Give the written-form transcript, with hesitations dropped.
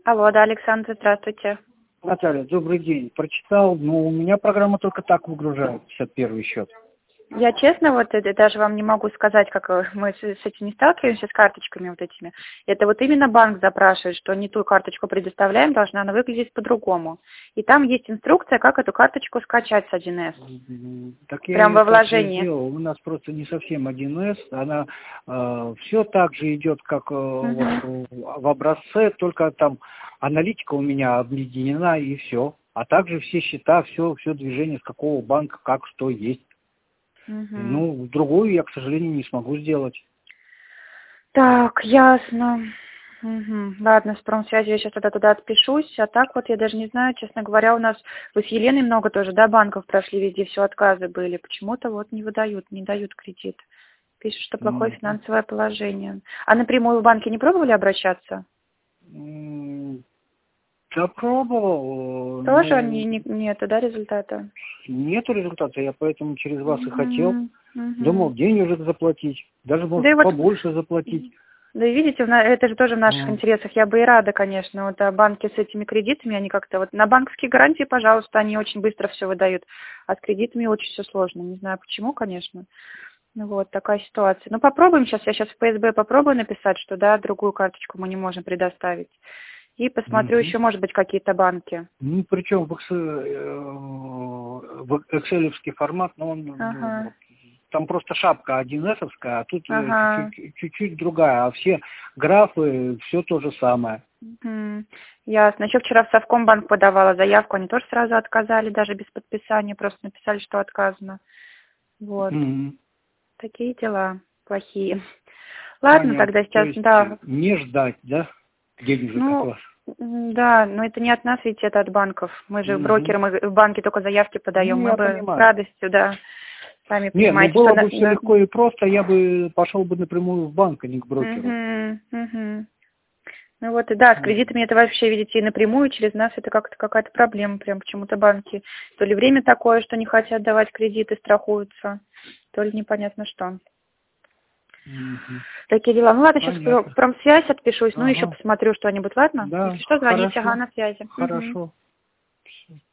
Алло, да, Александр, здравствуйте. Наталья, добрый день. Прочитал, но у меня программа только так выгружает 51 счет. Я честно, вот даже вам не могу сказать, как мы с этим не сталкиваемся, с карточками вот этими. Это вот именно банк запрашивает, что не ту карточку предоставляем, должна она выглядеть по-другому. И там есть инструкция, как эту карточку скачать с 1С. Так я Прям ее во так и вложении. сделал. У нас просто не совсем 1С. Она все так же идет, как вот, в образце, только там аналитика у меня объединена и все. А также все счета, все движение, с какого банка, как что есть. Ну, другую я, к сожалению, не смогу сделать. Так, ясно. Ладно, с промсвязи я сейчас тогда туда отпишусь, а так вот я даже не знаю, честно говоря, у нас, вы с Еленой много тоже, да, банков прошли, везде все отказы были, почему-то вот не выдают, не дают кредит. Пишут, что плохое финансовое положение. А напрямую в банке не пробовали обращаться? Я пробовал. Тоже нету, да, результата? Нету результата, я поэтому через вас и хотел. Думал, денежек заплатить, даже, может, Да и вот побольше заплатить. Да и видите, это же тоже в наших интересах. Я бы и рада, конечно. Вот банки с этими кредитами, они как-то вот на банковские гарантии, пожалуйста, они очень быстро все выдают. А с кредитами очень все сложно. Не знаю почему, конечно. Ну вот, такая ситуация. Ну попробуем сейчас, я сейчас в ФСБ попробую написать, что да, другую карточку мы не можем предоставить. И посмотрю еще, может быть, какие-то банки. Ну, причем в экселевский формат, но он там просто шапка 1С-овская, а тут чуть-чуть другая, а все графы, все то же самое. Ясно. Еще вчера в Совкомбанк подавала заявку, они тоже сразу отказали, даже без подписания, просто написали, что отказано. Вот. Такие дела плохие. Ладно, понятно. тогда сейчас, да. Не ждать, да, денежек от вас? Да, но это не от нас, ведь это от банков. Мы же брокеры, мы в банке только заявки подаем, мы бы понимаю. с радостью, да. Сами Нет, понимаете, было что бы все легко и просто, я бы пошел бы напрямую в банк, а не к брокеру. Ну вот, и да, с кредитами это вообще, видите, и напрямую через нас это как-то какая-то проблема, прям почему-то банки. То ли время такое, что не хотят давать кредиты, страхуются, то ли непонятно что. Такие дела. Ну ладно, сейчас в промсвязь отпишусь, ну еще посмотрю что-нибудь, ладно? Да, если что, звоните, на связи. Хорошо.